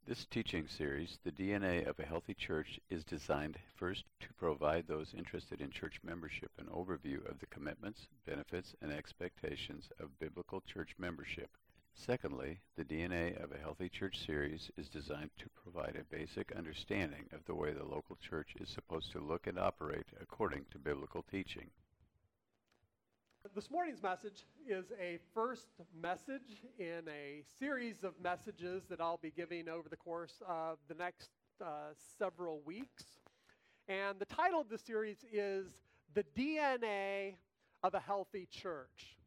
This teaching series, The DNA of a Healthy Church, is designed first to provide those interested in church membership an overview of the commitments, benefits, and expectations of biblical church membership. Secondly, the DNA of a Healthy Church series is designed to provide a basic understanding of the way the local church is supposed to look and operate according to biblical teaching. This morning's message is a first message in a series of messages that I'll be giving over the course of the next several weeks. And the title of the series is The DNA of a Healthy Church.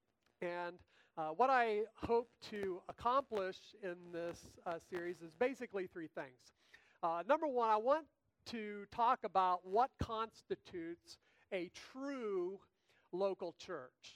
And what I hope to accomplish in this series is basically three things. Number one, I want to talk about what constitutes a true local church.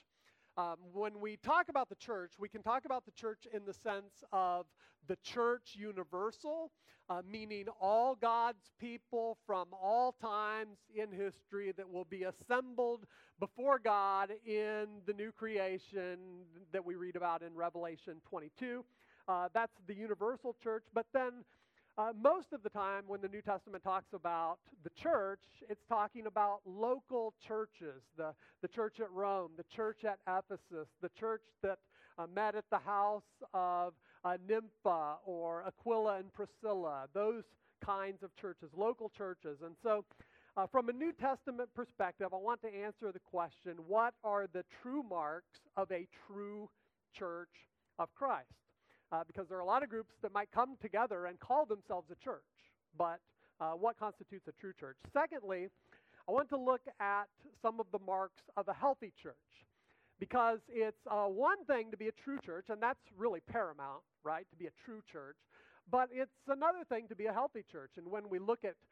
When we talk about the church, we can talk about the church in the sense of the church universal, meaning all God's people from all times in history that will be assembled before God in the new creation that we read about in Revelation 22. That's the universal church, but then most of the time when the New Testament talks about the church, it's talking about local churches, the church at Rome, the church at Ephesus, the church that met at the house of Nympha or Aquila and Priscilla, those kinds of churches, local churches. And so from a New Testament perspective, I want to answer the question, what are the true marks of a true church of Christ? Because there are a lot of groups that might come together and call themselves a church, but what constitutes a true church? Secondly, I want to look at some of the marks of a healthy church, because it's one thing to be a true church, and that's really paramount, right, to be a true church, but it's another thing to be a healthy church. And when we look at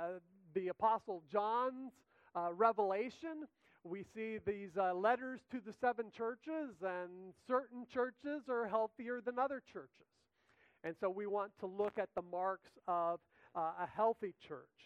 the Apostle John's Revelation, we see these letters to the 7 churches, and certain churches are healthier than other churches. And so we want to look at the marks of a healthy church.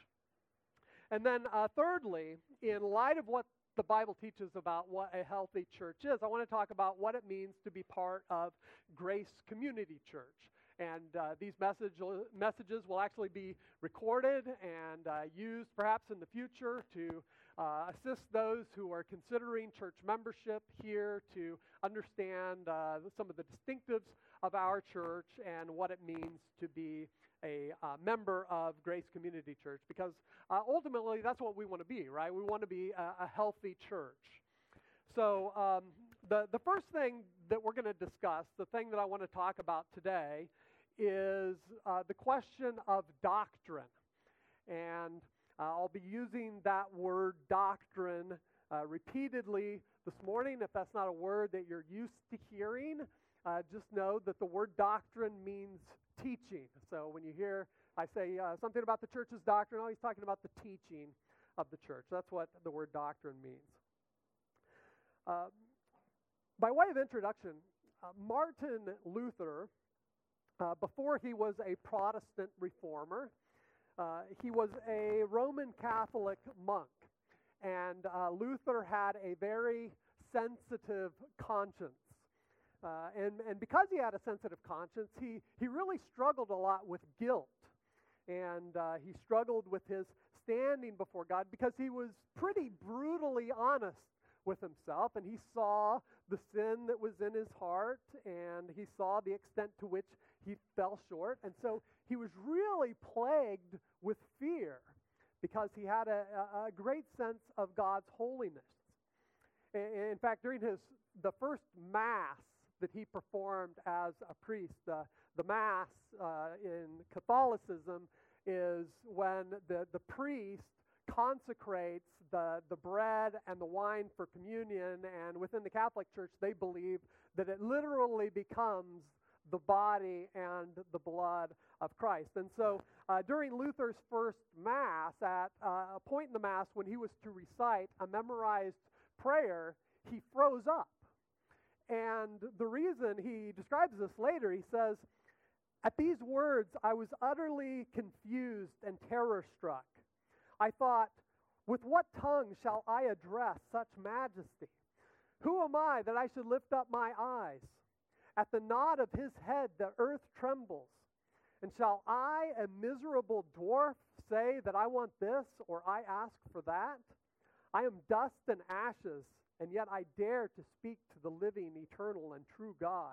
And then thirdly, in light of what the Bible teaches about what a healthy church is, I want to talk about what it means to be part of Grace Community Church. And these messages will actually be recorded and used perhaps in the future to assist those who are considering church membership here to understand some of the distinctives of our church and what it means to be a member of Grace Community Church. Because ultimately, that's what we want to be, right? We want to be a healthy church. So the first thing that we're going to discuss, the thing that I want to talk about today, is the question of doctrine. And I'll be using that word doctrine repeatedly this morning. If that's not a word that you're used to hearing, just know that the word doctrine means teaching. So when you hear I say something about the church's doctrine, he's talking about the teaching of the church. That's what the word doctrine means. By way of introduction, Martin Luther, before he was a Protestant reformer, he was a Roman Catholic monk, and Luther had a very sensitive conscience. And because he had a sensitive conscience, he really struggled a lot with guilt, and he struggled with his standing before God because he was pretty brutally honest with himself, and he saw the sin that was in his heart, and he saw the extent to which he fell short. And so he was really plagued with fear because he had a great sense of God's holiness. In fact, during the first Mass that he performed as a priest, the Mass in Catholicism is when the priest consecrates the bread and the wine for communion, and within the Catholic Church they believe that it literally becomes the body and the blood of Christ. And so during Luther's first Mass, at a point in the Mass when he was to recite a memorized prayer, he froze up. And the reason, he describes this later, he says, "At these words I was utterly confused and terror-struck. I thought, with what tongue shall I address such majesty? Who am I that I should lift up my eyes? At the nod of his head the earth trembles. And shall I, a miserable dwarf, say that I want this or I ask for that? I am dust and ashes, and yet I dare to speak to the living, eternal, and true God.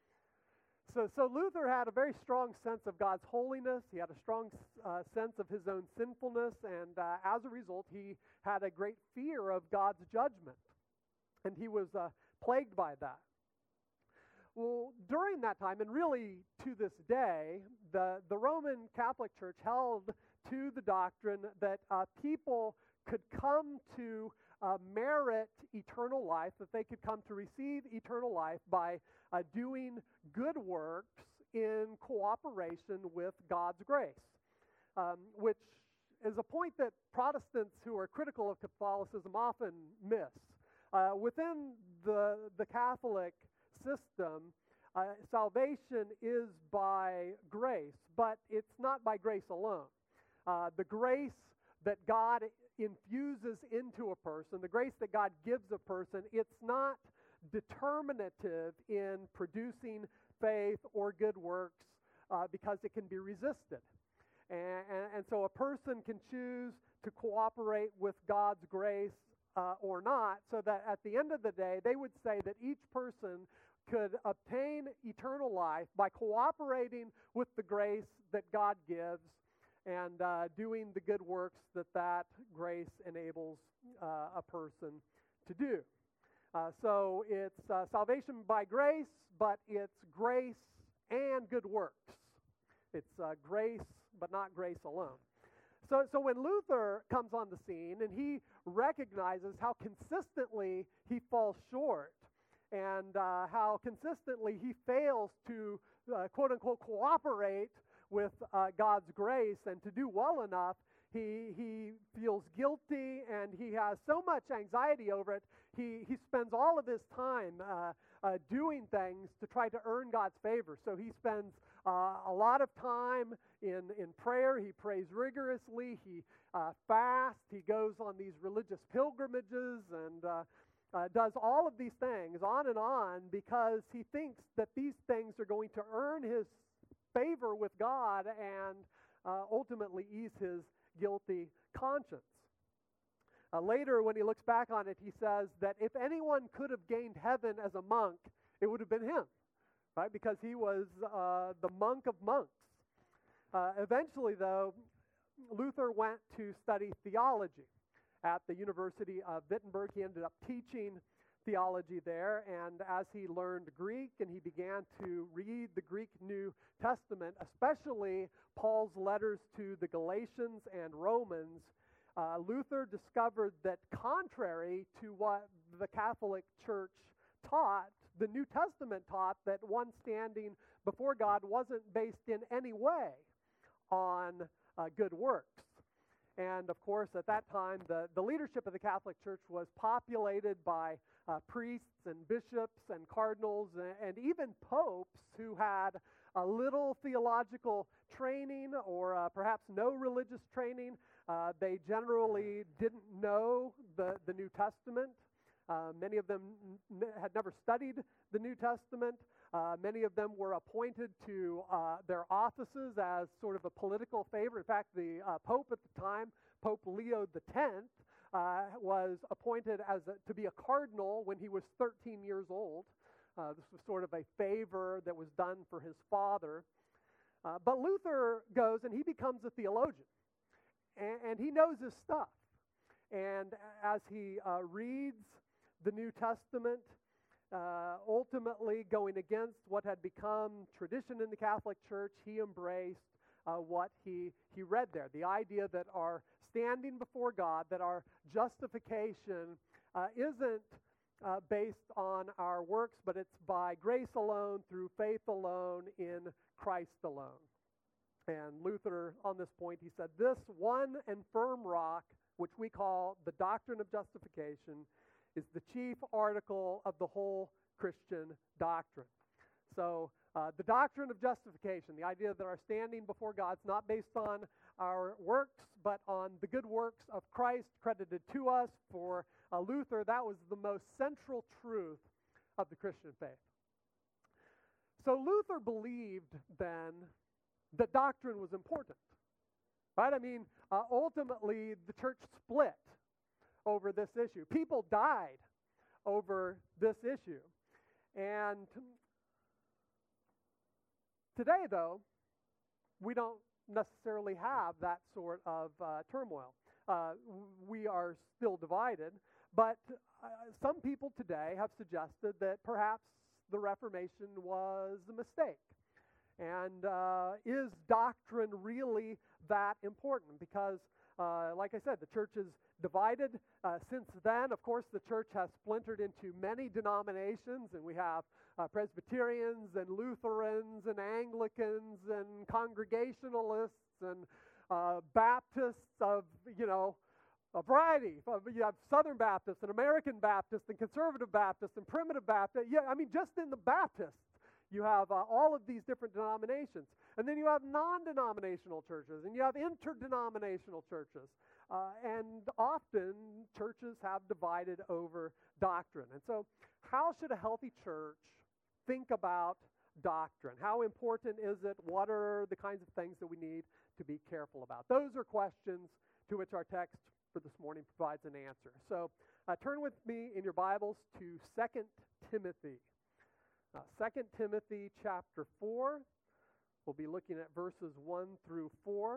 So Luther had a very strong sense of God's holiness. He had a strong sense of his own sinfulness, and as a result, he had a great fear of God's judgment, and he was plagued by that. Well, during that time, and really to this day, the Roman Catholic Church held to the doctrine that people could come to merit eternal life, that they could come to receive eternal life by doing good works in cooperation with God's grace, which is a point that Protestants who are critical of Catholicism often miss. Within the Catholic system, salvation is by grace, but it's not by grace alone. The grace that God infuses into a person, the grace that God gives a person, it's not determinative in producing faith or good works because it can be resisted. And so a person can choose to cooperate with God's grace or not, so that at the end of the day, they would say that each person could obtain eternal life by cooperating with the grace that God gives and doing the good works that grace enables a person to do. So it's salvation by grace, but it's grace and good works. It's grace, but not grace alone. So when Luther comes on the scene and he recognizes how consistently he falls short and how consistently he fails to, quote-unquote, cooperate with God's grace and to do well enough, he feels guilty and he has so much anxiety over it, he spends all of his time doing things to try to earn God's favor. So he spends a lot of time in prayer. He prays rigorously. He fasts. He goes on these religious pilgrimages and does all of these things on and on because he thinks that these things are going to earn his favor with God and ultimately ease his guilty conscience. Later, when he looks back on it, he says that if anyone could have gained heaven as a monk, it would have been him, right? Because he was the monk of monks. Eventually, though, Luther went to study theology at the University of Wittenberg. He ended up teaching theology there, and as he learned Greek and he began to read the Greek New Testament, especially Paul's letters to the Galatians and Romans, Luther discovered that contrary to what the Catholic Church taught, the New Testament taught that one standing before God wasn't based in any way on good works. And of course, at that time, the leadership of the Catholic Church was populated by priests and bishops and cardinals and even popes who had a little theological training or perhaps no religious training. They generally didn't know the New Testament. Many of them had never studied the New Testament. Many of them were appointed to their offices as sort of a political favor. In fact, the Pope at the time, Pope Leo X, was appointed to be a cardinal when he was 13 years old. This was sort of a favor that was done for his father. But Luther goes and he becomes a theologian. And he knows his stuff. And as he reads the New Testament, ultimately going against what had become tradition in the Catholic Church, he embraced what he read there. The idea that our standing before God, that our justification isn't based on our works, but it's by grace alone, through faith alone, in Christ alone. And Luther, on this point, he said, this one and firm rock, which we call the doctrine of justification, is the chief article of the whole Christian doctrine. So the doctrine of justification, the idea that our standing before God is not based on our works, but on the good works of Christ credited to us, for Luther, that was the most central truth of the Christian faith. So Luther believed then that doctrine was important. Right? I mean, ultimately, the church split over this issue. People died over this issue. And today, though, we don't necessarily have that sort of turmoil. We are still divided, but some people today have suggested that perhaps the Reformation was a mistake. And is doctrine really that important? Because, like I said, the church is divided. Since then, of course, the church has splintered into many denominations, and we have Presbyterians and Lutherans and Anglicans and Congregationalists and Baptists of, a variety. You have Southern Baptists and American Baptists and Conservative Baptists and Primitive Baptists. Yeah, I mean, just in the Baptists, you have all of these different denominations. And then you have non-denominational churches, and you have interdenominational churches. And often, churches have divided over doctrine. And so, how should a healthy church think about doctrine? How important is it? What are the kinds of things that we need to be careful about? Those are questions to which our text for this morning provides an answer. So, turn with me in your Bibles to 2 Timothy. 2 Timothy chapter 4. We'll be looking at verses 1 through 4.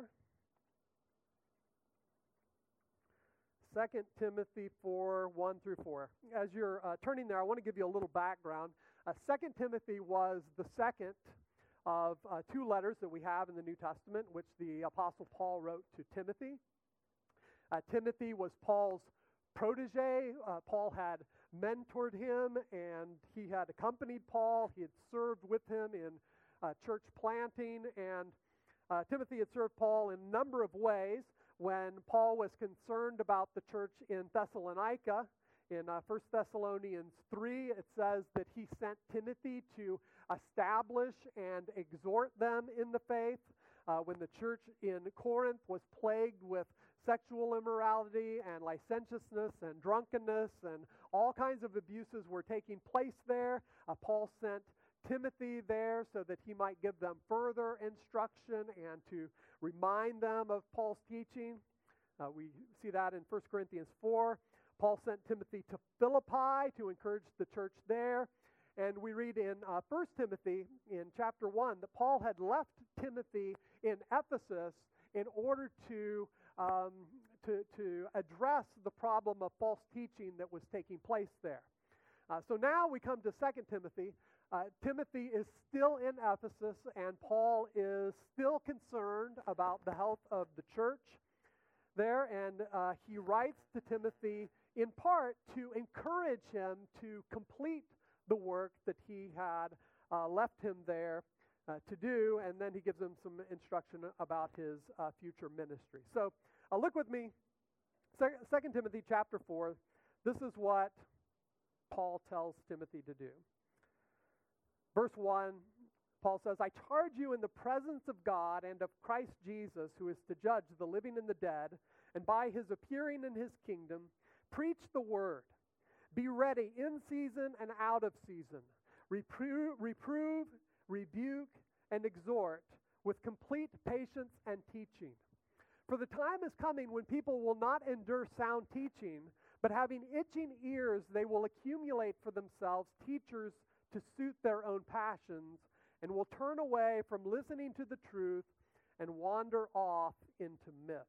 2 Timothy 4, 1 through 4. As you're turning there, I want to give you a little background. 2 Timothy was the second of two letters that we have in the New Testament, which the Apostle Paul wrote to Timothy. Timothy was Paul's protege. Paul had mentored him, and he had accompanied Paul. He had served with him in church planting, and Timothy had served Paul in a number of ways. When Paul was concerned about the church in Thessalonica, in 1 Thessalonians 3, it says that he sent Timothy to establish and exhort them in the faith. When the church in Corinth was plagued with sexual immorality and licentiousness and drunkenness and all kinds of abuses were taking place there, Paul sent Timothy there so that he might give them further instruction and to remind them of Paul's teaching. We see that in 1 Corinthians 4. Paul sent Timothy to Philippi to encourage the church there. And we read in 1 Timothy in chapter 1 that Paul had left Timothy in Ephesus in order to address the problem of false teaching that was taking place there. So now we come to 2 Timothy. Timothy is still in Ephesus, and Paul is still concerned about the health of the church there, and he writes to Timothy in part to encourage him to complete the work that he had left him there to do, and then he gives him some instruction about his future ministry. So look with me, 2 Timothy chapter 4. This is what Paul tells Timothy to do. Verse 1, Paul says, I charge you in the presence of God and of Christ Jesus, who is to judge the living and the dead, and by his appearing in his kingdom, preach the word. Be ready in season and out of season. Reprove, rebuke, and exhort with complete patience and teaching. For the time is coming when people will not endure sound teaching, but having itching ears, they will accumulate for themselves teachers to suit their own passions, and will turn away from listening to the truth and wander off into myths.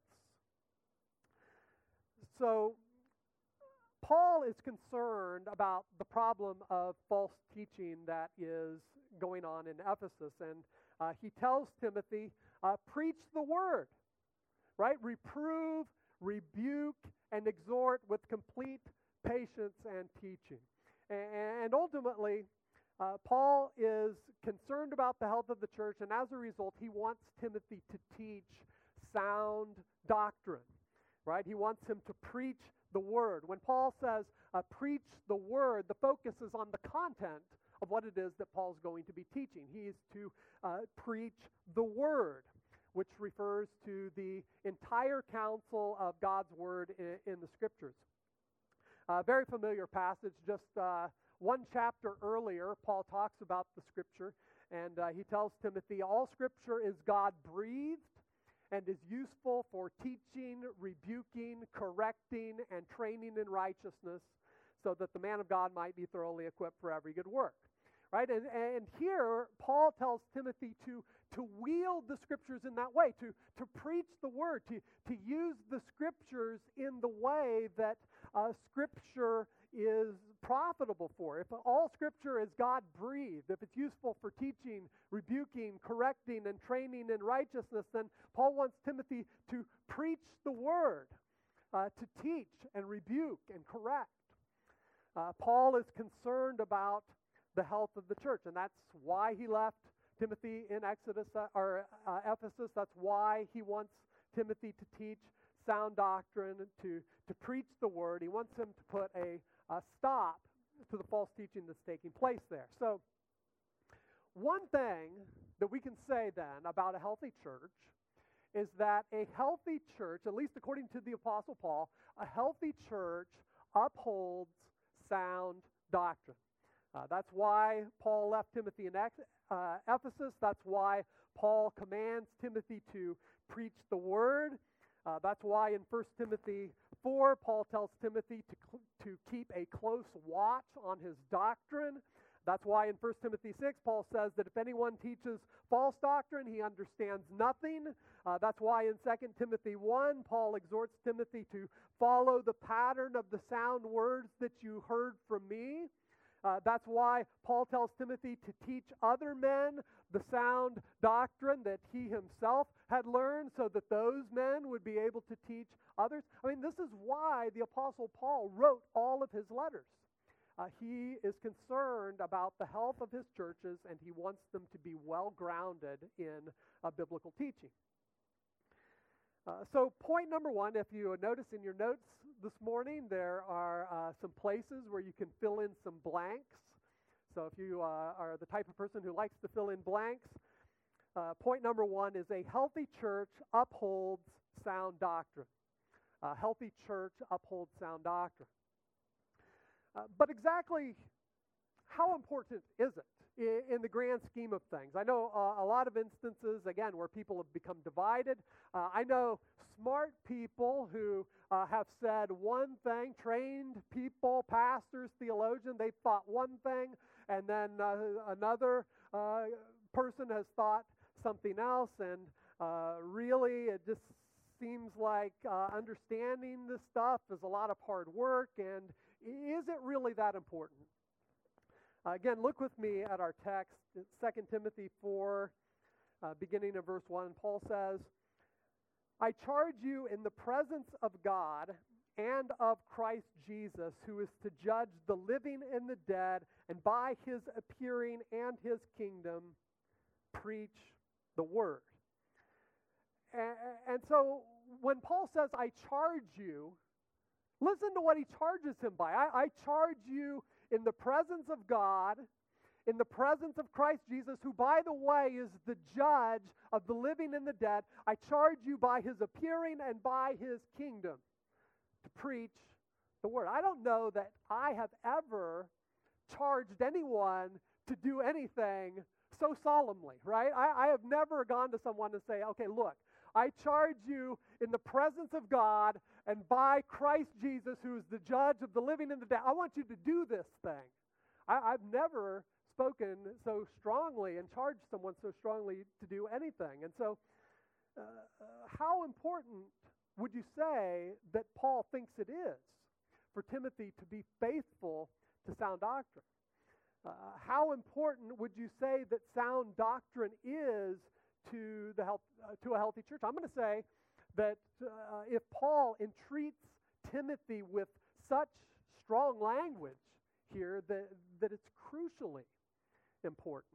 So, Paul is concerned about the problem of false teaching that is going on in Ephesus, and he tells Timothy, preach the word, right? Reprove, rebuke, and exhort with complete patience and teaching. And ultimately, Paul is concerned about the health of the church, and as a result, he wants Timothy to teach sound doctrine, right? He wants him to preach the word. When Paul says preach the word, the focus is on the content of what it is that Paul's going to be teaching. He is to preach the word, which refers to the entire counsel of God's word in the Scriptures. Very familiar passage, just one chapter earlier, Paul talks about the Scripture, And he tells Timothy, all Scripture is God-breathed and is useful for teaching, rebuking, correcting, and training in righteousness, so that the man of God might be thoroughly equipped for every good work. Right? And here, Paul tells Timothy to wield the Scriptures in that way, to preach the Word, to use the Scriptures in the way that Scripture is profitable for. If all Scripture is God-breathed, if it's useful for teaching, rebuking, correcting, and training in righteousness, then Paul wants Timothy to preach the Word, to teach and rebuke and correct. Paul is concerned about the health of the church, and that's why he left Timothy in Ephesus. That's why he wants Timothy to teach sound doctrine, to preach the Word. He wants him to put a stop to the false teaching that's taking place there. So, one thing that we can say then about a healthy church is that a healthy church, at least according to the Apostle Paul, a healthy church upholds sound doctrine. That's why Paul left Timothy in Ephesus. That's why Paul commands Timothy to preach the Word. That's why in 1 Timothy 4, Paul tells Timothy to keep a close watch on his doctrine. That's why in 1 Timothy 6, Paul says that if anyone teaches false doctrine, he understands nothing. That's why in 2 Timothy 1, Paul exhorts Timothy to follow the pattern of the sound words that you heard from me. That's why Paul tells Timothy to teach other men the sound doctrine that he himself had learned, so that those men would be able to teach others. I mean, this is why the Apostle Paul wrote all of his letters. He is concerned about the health of his churches, and he wants them to be well-grounded in biblical teaching. So point number one, if you notice in your notes this morning, there are some places where you can fill in some blanks. So if you are the type of person who likes to fill in blanks, point number one is a healthy church upholds sound doctrine. A healthy church upholds sound doctrine. But exactly how important is it in the grand scheme of things? I know a lot of instances, again, where people have become divided. I know smart people who have said one thing, trained people, pastors, theologians, they thought one thing, and then another person has thought something else, and really it just seems like understanding this stuff is a lot of hard work, and is it really that important? Again, look with me at our text, 2 Timothy 4, beginning of verse 1. Paul says, I charge you in the presence of God and of Christ Jesus, who is to judge the living and the dead, and by his appearing and his kingdom, preach the word. And so when Paul says, I charge you, listen to what he charges him by. I charge you in the presence of God, in the presence of Christ Jesus, who, by the way, is the judge of the living and the dead. I charge you by his appearing and by his kingdom to preach the word. I don't know that I have ever charged anyone to do anything so solemnly, right? I have never gone to someone and say, okay, look, I charge you in the presence of God and by Christ Jesus, who is the judge of the living and the dead. I want you to do this thing. I've never spoken so strongly and charged someone so strongly to do anything. And so how important would you say that Paul thinks it is for Timothy to be faithful to sound doctrine? How important would you say that sound doctrine is to a healthy church? I'm going to say that if Paul entreats Timothy with such strong language here, that it's crucially important.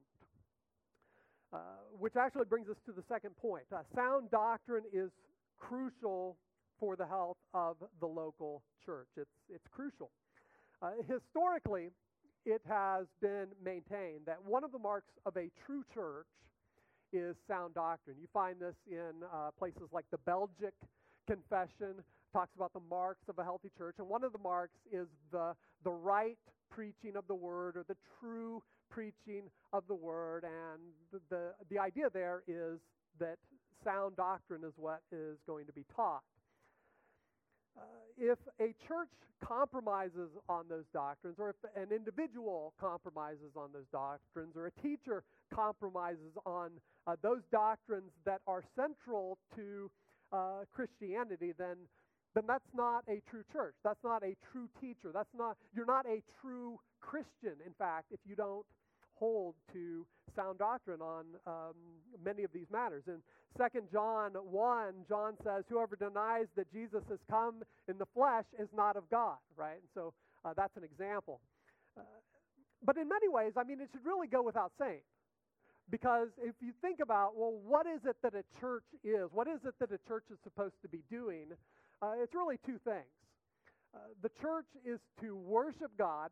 Which actually brings us to the second point. Sound doctrine is crucial for the health of the local church. It's crucial. Historically, it has been maintained that one of the marks of a true church is sound doctrine. You find this in places like the Belgic Confession, talks about the marks of a healthy church, and one of the marks is the right preaching of the word, or the true preaching of the Word, and the idea there is that sound doctrine is what is going to be taught. If a church compromises on those doctrines, or if an individual compromises on those doctrines, or a teacher compromises on those doctrines that are central to Christianity, then that's not a true church. That's not a true teacher. You're not a true Christian, in fact, if you don't hold to sound doctrine on many of these matters. In 2 John 1, John says, whoever denies that Jesus has come in the flesh is not of God, right? And so that's an example. But in many ways, it should really go without saying. Because if you think about, well, what is it that a church is? What is it that a church is supposed to be doing? It's really two things. The church is to worship God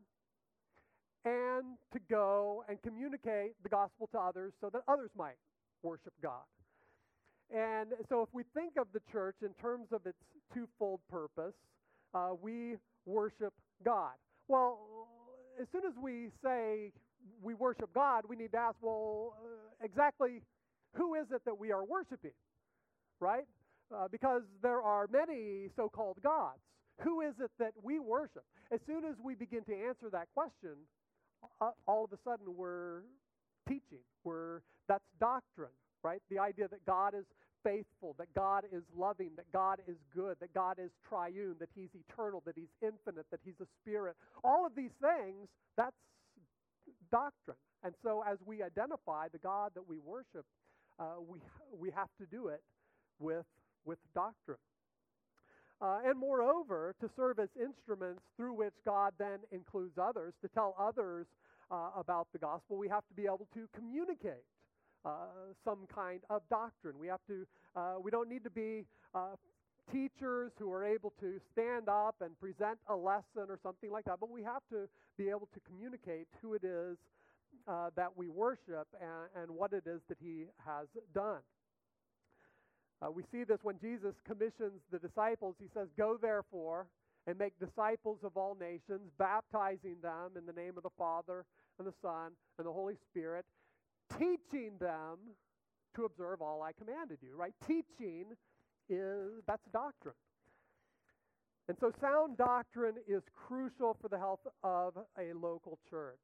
and to go and communicate the gospel to others so that others might worship God. And so if we think of the church in terms of its twofold purpose, we worship God. Well, as soon as we say we worship God, we need to ask, well, exactly who is it that we are worshiping, right? Because there are many so-called gods. Who is it that we worship? As soon as we begin to answer that question, all of a sudden we're teaching. That's doctrine, right? The idea that God is faithful, that God is loving, that God is good, that God is triune, that He's eternal, that He's infinite, that He's a spirit. All of these things, that's doctrine. And so as we identify the God that we worship, we have to do it with doctrine. And moreover, to serve as instruments through which God then includes others, to tell others about the gospel, we have to be able to communicate some kind of doctrine. We don't need to be teachers who are able to stand up and present a lesson or something like that, but we have to be able to communicate who it is that we worship and what it is that He has done. We see this when Jesus commissions the disciples. He says, go therefore and make disciples of all nations, baptizing them in the name of the Father and the Son and the Holy Spirit, teaching them to observe all I commanded you, right? Teaching that's doctrine. And so sound doctrine is crucial for the health of a local church.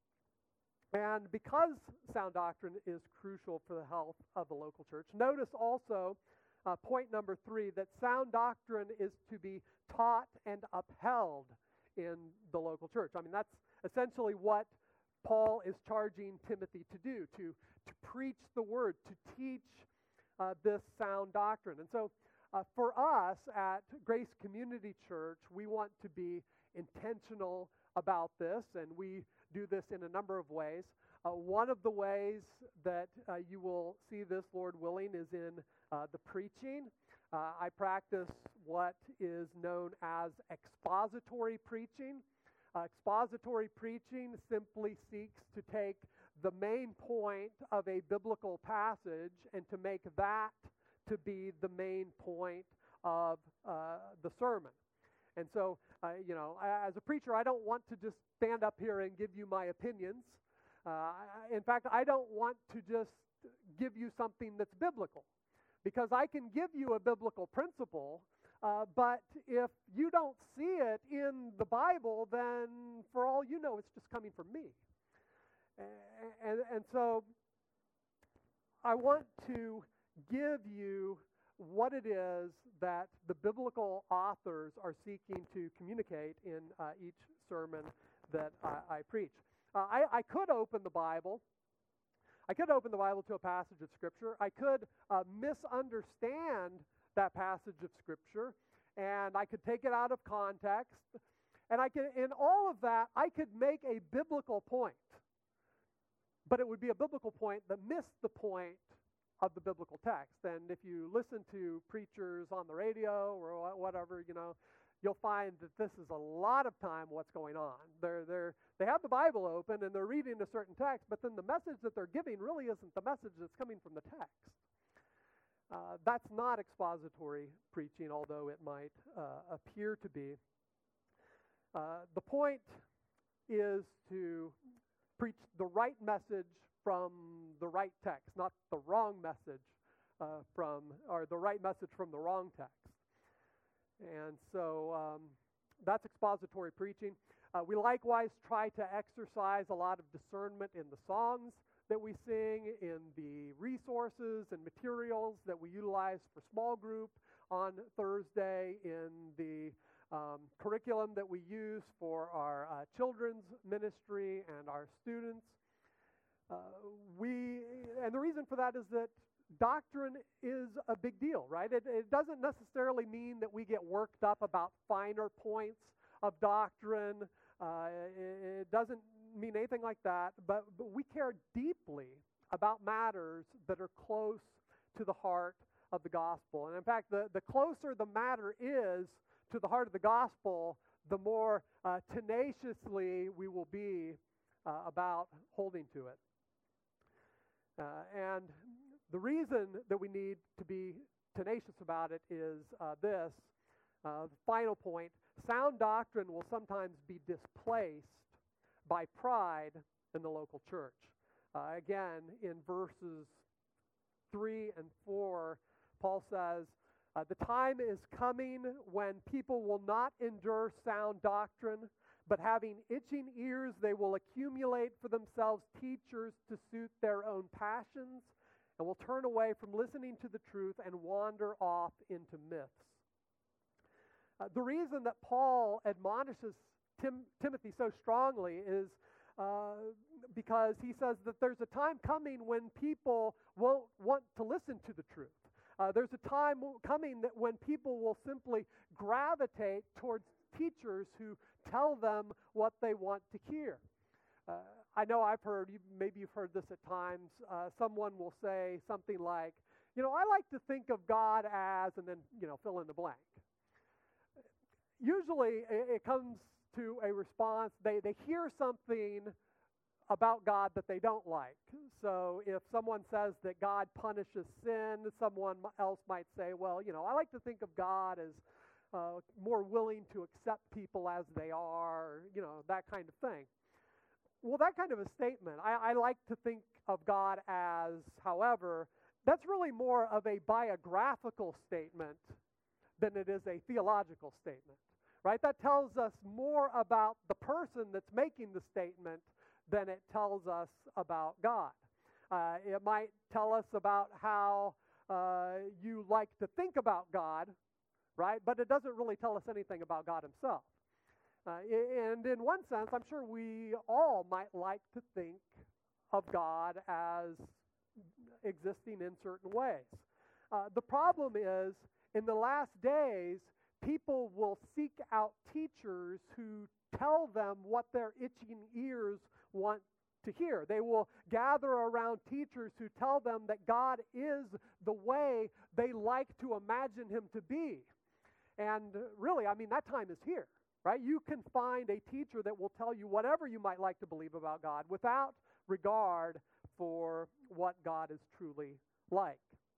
And because sound doctrine is crucial for the health of the local church, notice also point number 3, that sound doctrine is to be taught and upheld in the local church. That's essentially what Paul is charging Timothy to do, to preach the word, to teach this sound doctrine. And so for us at Grace Community Church, we want to be intentional about this, and we do this in a number of ways. One of the ways that you will see this, Lord willing, is in the preaching. I practice what is known as expository preaching. Expository preaching simply seeks to take the main point of a biblical passage and to make that to be the main point of the sermon. And so, as a preacher, I don't want to just stand up here and give you my opinions. In fact, I don't want to just give you something that's biblical, because I can give you a biblical principle, but if you don't see it in the Bible, then for all you know, it's just coming from me. And so I want to give you what it is that the biblical authors are seeking to communicate in each sermon that I preach. I could open the Bible. I could open the Bible to a passage of Scripture. I could misunderstand that passage of Scripture, and I could take it out of context. And in all of that, I could make a biblical point. But it would be a biblical point that missed the point of the biblical text. And if you listen to preachers on the radio or whatever, you'll find that this is a lot of time what's going on. They have the Bible open and they're reading a certain text, but then the message that they're giving really isn't the message that's coming from the text. That's not expository preaching, although it might appear to be. The point is to preach the right message from the right text, not the wrong message or the right message from the wrong text. And so that's expository preaching. We likewise try to exercise a lot of discernment in the songs that we sing, in the resources and materials that we utilize for small group on Thursday, in the curriculum that we use for our children's ministry and our students. And the reason for that is that doctrine is a big deal, right? It doesn't necessarily mean that we get worked up about finer points of doctrine. It doesn't mean anything like that, but we care deeply about matters that are close to the heart of the gospel. And in fact, the closer the matter is to the heart of the gospel, the more tenaciously we will be about holding to it. And the reason that we need to be tenacious about it is this. The final point: sound doctrine will sometimes be displaced by pride in the local church. Again, in verses 3 and 4, Paul says, the time is coming when people will not endure sound doctrine, but having itching ears, they will accumulate for themselves teachers to suit their own passions, and will turn away from listening to the truth and wander off into myths. The reason that Paul admonishes Timothy so strongly is because he says that there's a time coming when people won't want to listen to the truth. There's a time coming that when people will simply gravitate towards teachers who tell them what they want to hear. I know maybe you've heard this at times, someone will say something like, I like to think of God as, and then, fill in the blank. Usually it comes to a response, they hear something about God that they don't like. So if someone says that God punishes sin, someone else might say, well, I like to think of God as more willing to accept people as they are, that kind of thing. Well, that kind of a statement, I like to think of God as, however, that's really more of a biographical statement than it is a theological statement, right? That tells us more about the person that's making the statement than it tells us about God. It might tell us about how you like to think about God, right? But it doesn't really tell us anything about God himself. And in one sense, I'm sure we all might like to think of God as existing in certain ways. The problem is, in the last days, people will seek out teachers who tell them what their itching ears want to hear. They will gather around teachers who tell them that God is the way they like to imagine him to be. And really, that time is here, right? You can find a teacher that will tell you whatever you might like to believe about God without regard for what God is truly like.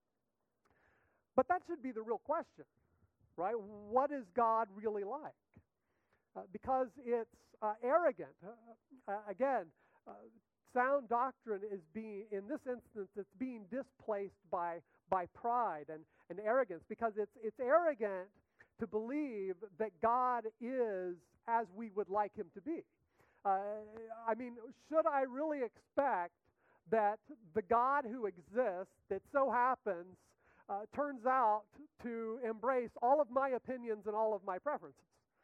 But that should be the real question, right? What is God really like? Because it's arrogant. Again, sound doctrine is being, in this instance, it's being displaced by pride and arrogance, because it's arrogant to believe that God is as we would like him to be. Should I really expect that the God who exists, that so happens, turns out to embrace all of my opinions and all of my preferences?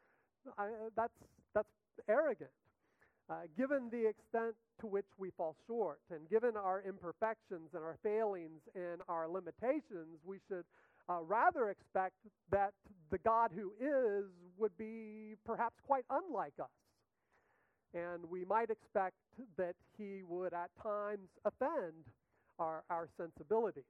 That's arrogant. Given the extent to which we fall short, and given our imperfections and our failings and our limitations, we should rather expect that the God who is would be perhaps quite unlike us. And we might expect that he would at times offend our sensibilities.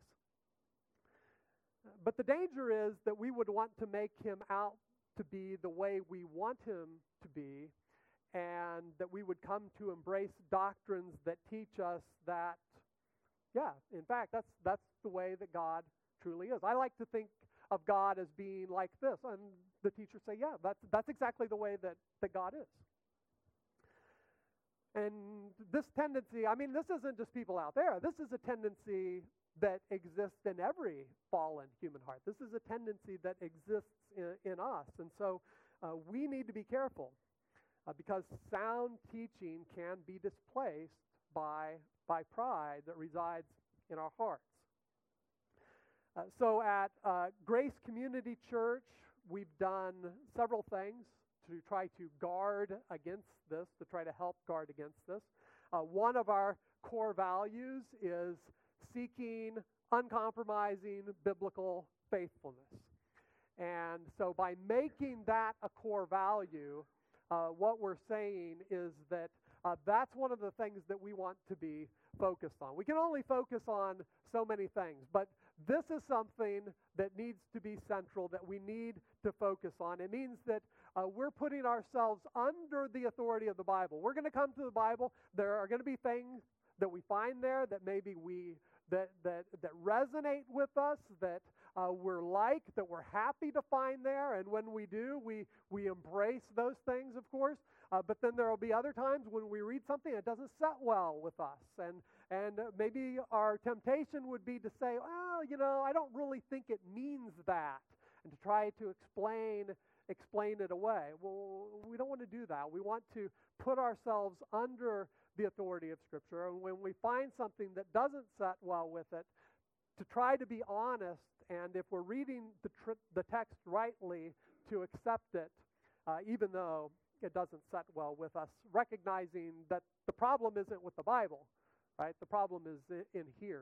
But the danger is that we would want to make him out to be the way we want him to be, and that we would come to embrace doctrines that teach us that, in fact, that's the way that God truly is. I like to think of God as being like this. And the teachers say, that's exactly the way that God is. And this tendency, I mean, this isn't just people out there. This is a tendency that exists in every fallen human heart. This is a tendency that exists in us. And so we need to be careful because sound teaching can be displaced by pride that resides in our hearts. So at Grace Community Church, we've done several things to try to guard against this, to try to help guard against this. One of our core values is seeking uncompromising biblical faithfulness. And so by making that a core value, what we're saying is that that's one of the things that we want to be focused on. We can only focus on so many things, but this is something that needs to be central, that we need to focus on. It means that we're putting ourselves under the authority of the Bible. We're going to come to the Bible. There are going to be things that we find there that maybe that resonate with us, that we're like, that we're happy to find there. And when we do, we embrace those things, of course. But then there will be other times when we read something that doesn't set well with us. And maybe our temptation would be to say, well, I don't really think it means that, and to try to explain it away. Well, we don't want to do that. We want to put ourselves under the authority of Scripture. And when we find something that doesn't set well with it, to try to be honest, and if we're reading the text rightly, to accept it, even though it doesn't set well with us, recognizing that the problem isn't with the Bible, right? The problem is in here.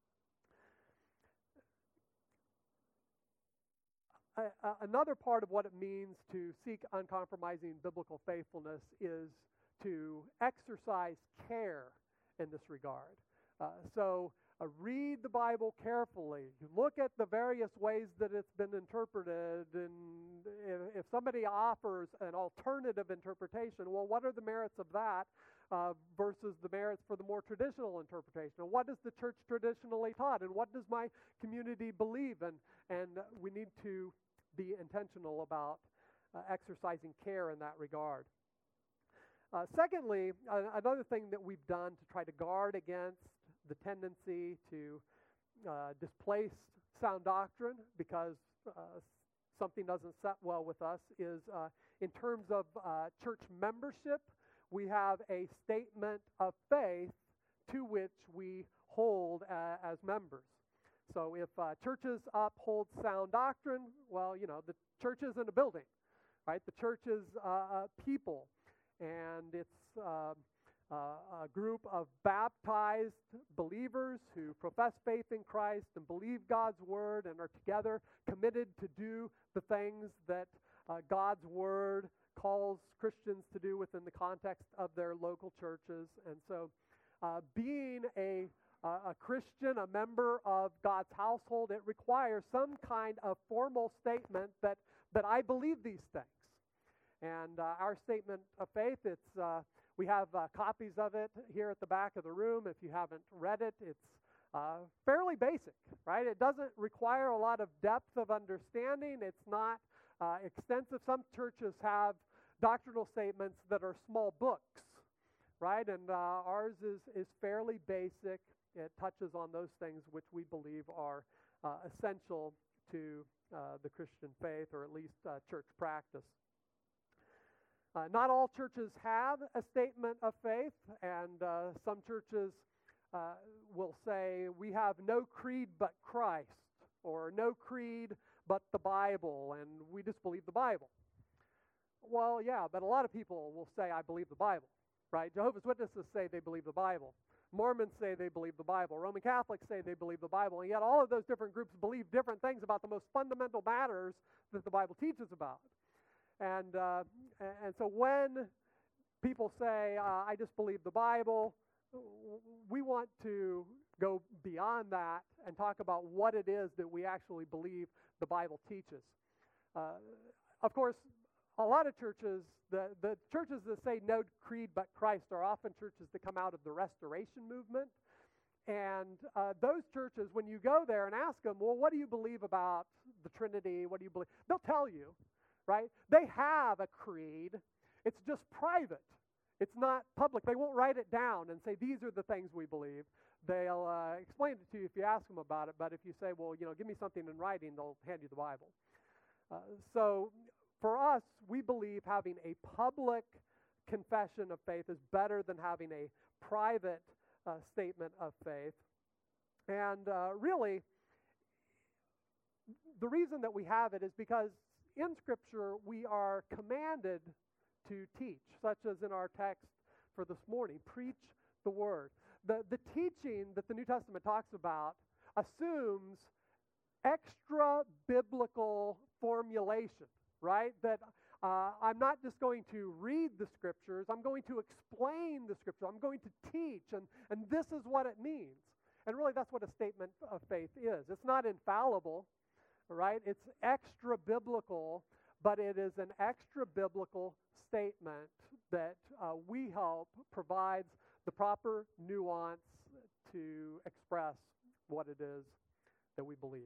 Another part of what it means to seek uncompromising biblical faithfulness is to exercise care in this regard. So read the Bible carefully. Look at the various ways that it's been interpreted, and if somebody offers an alternative interpretation, well, what are the merits of that versus the merits for the more traditional interpretation? And what is the church traditionally taught? And what does my community believe? And we need to be intentional about exercising care in that regard. Secondly, another thing that we've done to try to guard against the tendency to displace sound doctrine because something doesn't set well with us is in terms of church membership, we have a statement of faith to which we hold as members. So if churches uphold sound doctrine, well, the church isn't a building, right? The church is people, and it's a group of baptized believers who profess faith in Christ and believe God's word and are together committed to do the things that God's word calls Christians to do within the context of their local churches. And so being a Christian, a member of God's household, it requires some kind of formal statement that I believe these things. And our statement of faith, we have copies of it here at the back of the room. If you haven't read it, it's fairly basic, right? It doesn't require a lot of depth of understanding. It's not extensive. Some churches have doctrinal statements that are small books, right? And ours is fairly basic. It touches on those things which we believe are essential to the Christian faith, or at least church practice. Not all churches have a statement of faith, and some churches will say, we have no creed but Christ, or no creed but the Bible, and we just believe the Bible. Well, yeah, but a lot of people will say, I believe the Bible, right? Jehovah's Witnesses say they believe the Bible. Mormons say they believe the Bible. Roman Catholics say they believe the Bible. And yet all of those different groups believe different things about the most fundamental matters that the Bible teaches about. And so when people say, I just believe the Bible, we want to go beyond that and talk about what it is that we actually believe the Bible teaches. Of course, a lot of churches, the churches that say no creed but Christ are often churches that come out of the Restoration movement. And those churches, when you go there and ask them, well, what do you believe about the Trinity? What do you believe? They'll tell you, right? They have a creed. It's just private. It's not public. They won't write it down and say, these are the things we believe. They'll explain it to you if you ask them about it, but if you say, well, give me something in writing, they'll hand you the Bible. So for us, we believe having a public confession of faith is better than having a private statement of faith. And really, the reason that we have it is because in Scripture we are commanded to teach, such as in our text for this morning. Preach the Word. The teaching that the New Testament talks about assumes extra biblical formulation, right? That I'm not just going to read the Scriptures, I'm going to explain the Scripture, I'm going to teach, and this is what it means. And really that's what a statement of faith is. It's not infallible, right? It's extra biblical, but it is an extra biblical statement that we hope provides the proper nuance to express what it is that we believe.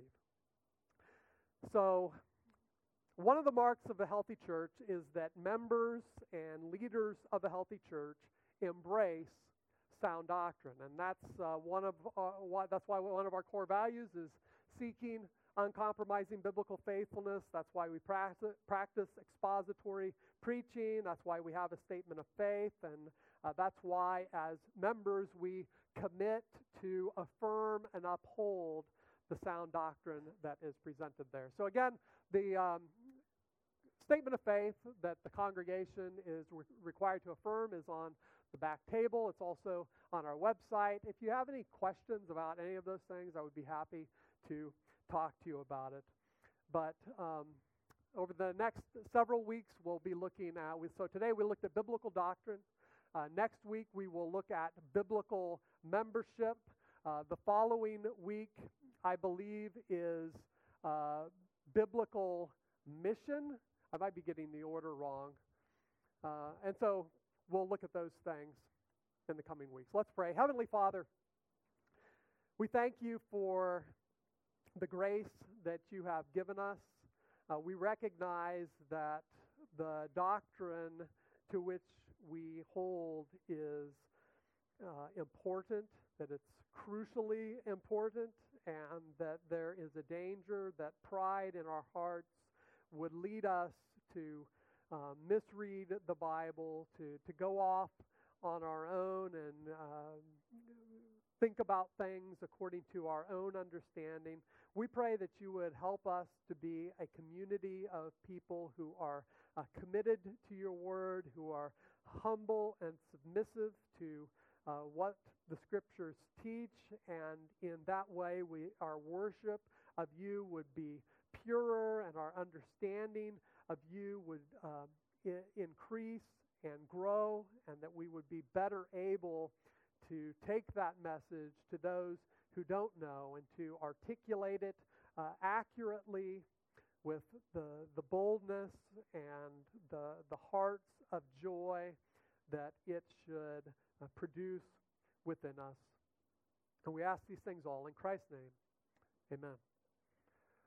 So, one of the marks of a healthy church is that members and leaders of a healthy church embrace sound doctrine, and that's that's why one of our core values is seeking uncompromising biblical faithfulness. That's why we practice expository preaching. That's why we have a statement of faith, and that's why, as members, we commit to affirm and uphold the sound doctrine that is presented there. So again, the statement of faith that the congregation is required to affirm is on the back table. It's also on our website. If you have any questions about any of those things, I would be happy to talk to you about it. But over the next several weeks, we'll be looking at, so today we looked at biblical doctrine. Next week, we will look at biblical membership. The following week, I believe, is biblical mission. I might be getting the order wrong. And so we'll look at those things in the coming weeks. Let's pray. Heavenly Father, we thank you for the grace that you have given us. We recognize that the doctrine to which we hold is important, that it's crucially important, and that there is a danger that pride in our hearts would lead us to misread the Bible, to go off on our own and think about things according to our own understanding. We pray that you would help us to be a community of people who are committed to your word, who are humble and submissive to what the Scriptures teach, and in that way our worship of you would be purer, and our understanding of you would increase and grow, and that we would be better able to take that message to those who don't know and to articulate it accurately with the boldness and the hearts of joy that it should produce within us. And we ask these things all in Christ's name. Amen.